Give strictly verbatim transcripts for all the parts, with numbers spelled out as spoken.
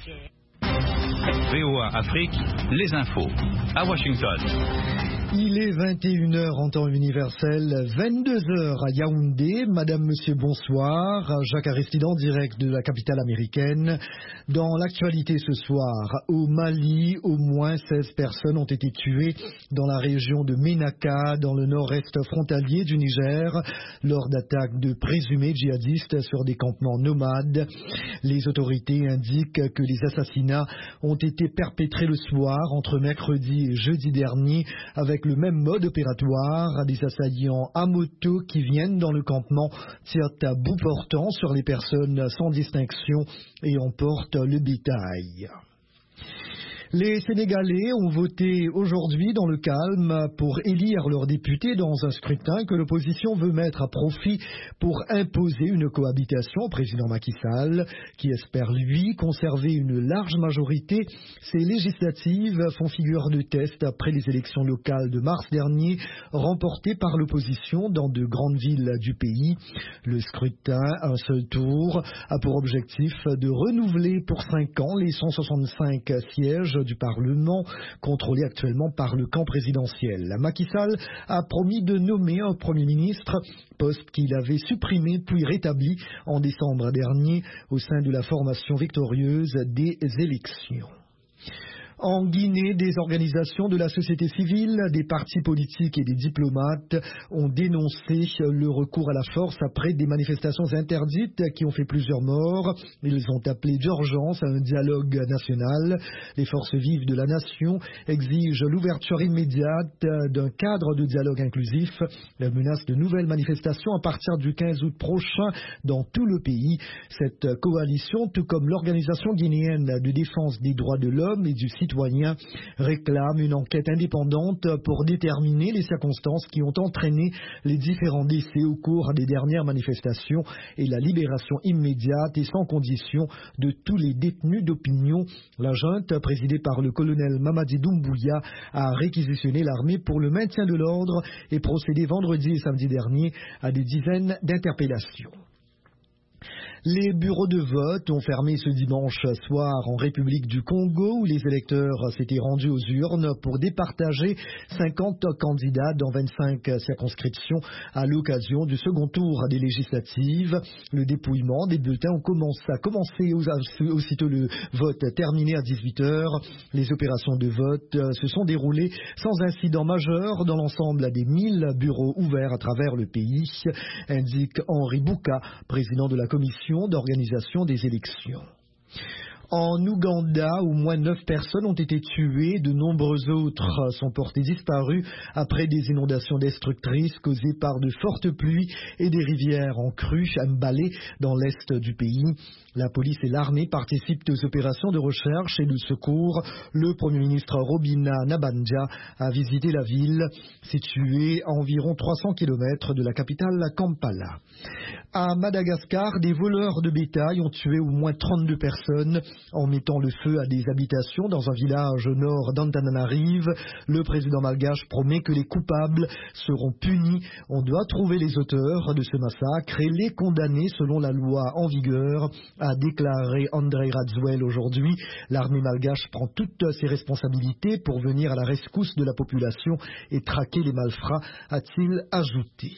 V O A Afrique, les infos. À Washington. Il est vingt et une heures en temps universel, vingt-deux heures à Yaoundé. Madame, Monsieur, bonsoir. Jacques Aristide en direct de la capitale américaine. Dans l'actualité ce soir, au Mali, au moins seize personnes ont été tuées dans la région de Ménaka, dans le nord-est frontalier du Niger, lors d'attaques de présumés djihadistes sur des campements nomades. Les autorités indiquent que les assassinats ont été perpétrés le soir entre mercredi et jeudi dernier avec le même mode opératoire. Des assaillants à moto qui viennent dans le campement tirent à bout portant sur les personnes sans distinction et emportent le bétail. Les Sénégalais ont voté aujourd'hui dans le calme pour élire leurs députés dans un scrutin que l'opposition veut mettre à profit pour imposer une cohabitation au président Macky Sall, qui espère, lui, conserver une large majorité. Ces législatives font figure de test après les élections locales de mars dernier, remportées par l'opposition dans de grandes villes du pays. Le scrutin, un seul tour, a pour objectif de renouveler pour cinq ans les cent soixante-cinq sièges du Parlement, contrôlé actuellement par le camp présidentiel. Macky Sall a promis de nommer un Premier ministre, poste qu'il avait supprimé puis rétabli en décembre dernier au sein de la formation victorieuse des élections. En Guinée, des organisations de la société civile, des partis politiques et des diplomates ont dénoncé le recours à la force après des manifestations interdites qui ont fait plusieurs morts. Ils ont appelé d'urgence à un dialogue national. Les forces vives de la nation exigent l'ouverture immédiate d'un cadre de dialogue inclusif. Elles menacent de nouvelles manifestations à partir du quinze août prochain dans tout le pays. Cette coalition, tout comme l'Organisation guinéenne de défense des droits de l'homme et du citoyen, réclame une enquête indépendante pour déterminer les circonstances qui ont entraîné les différents décès au cours des dernières manifestations et la libération immédiate et sans condition de tous les détenus d'opinion. La junte, présidée par le colonel Mamadi Doumbouya, a réquisitionné l'armée pour le maintien de l'ordre et procédé vendredi et samedi dernier à des dizaines d'interpellations. Les bureaux de vote ont fermé ce dimanche soir en République du Congo où les électeurs s'étaient rendus aux urnes pour départager cinquante candidats dans vingt-cinq circonscriptions à l'occasion du second tour des législatives. Le dépouillement des bulletins a commencé aussitôt le vote terminé à dix-huit heures. Les opérations de vote se sont déroulées sans incident majeur dans l'ensemble des mille bureaux ouverts à travers le pays, indique Henri Bouka, président de la commission d'organisation des élections. En Ouganda, au moins neuf personnes ont été tuées, de nombreuses autres sont portées disparues après des inondations destructrices causées par de fortes pluies et des rivières en crue à Mbale dans l'est du pays. La police et l'armée participent aux opérations de recherche et de secours. Le Premier ministre Robina Nabanja a visité la ville, située à environ trois cents kilomètres de la capitale Kampala. À Madagascar, des voleurs de bétail ont tué au moins trente-deux personnes en mettant le feu à des habitations dans un village au nord d'Antananarive. Le président malgache promet que les coupables seront punis. On doit trouver les auteurs de ce massacre et les condamner selon la loi en vigueur, a déclaré André Radziwiłł aujourd'hui. L'armée malgache prend toutes ses responsabilités pour venir à la rescousse de la population et traquer les malfrats, a-t-il ajouté.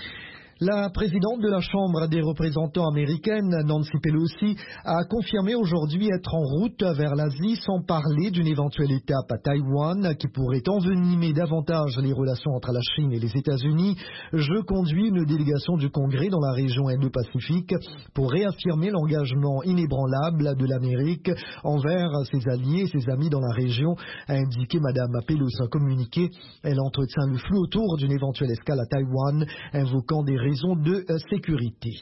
La présidente de la Chambre des représentants américaine, Nancy Pelosi, a confirmé aujourd'hui être en route vers l'Asie sans parler d'une éventuelle étape à Taïwan qui pourrait envenimer davantage les relations entre la Chine et les États-Unis. Je conduis une délégation du Congrès dans la région Indo-Pacifique pour réaffirmer l'engagement inébranlable de l'Amérique envers ses alliés et ses amis dans la région, a indiqué Mme Pelosi en communiqué. Elle entretient le flou autour d'une éventuelle escale à Taïwan, invoquant des raisons de sécurité.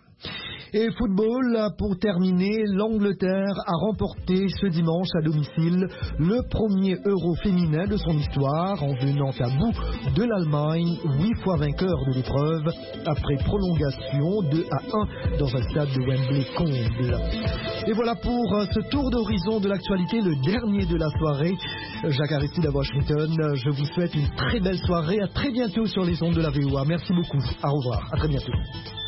Et football, pour terminer, l'Angleterre a remporté ce dimanche à domicile le premier Euro féminin de son histoire en venant à bout de l'Allemagne, huit fois vainqueur de l'épreuve, après prolongation deux à un dans un stade de Wembley comble. Et voilà pour ce tour d'horizon de l'actualité, le dernier de la soirée. Jacques Aristide à Washington, je vous souhaite une très belle soirée, à très bientôt sur les ondes de la V O A. Merci beaucoup, au revoir, à très bientôt.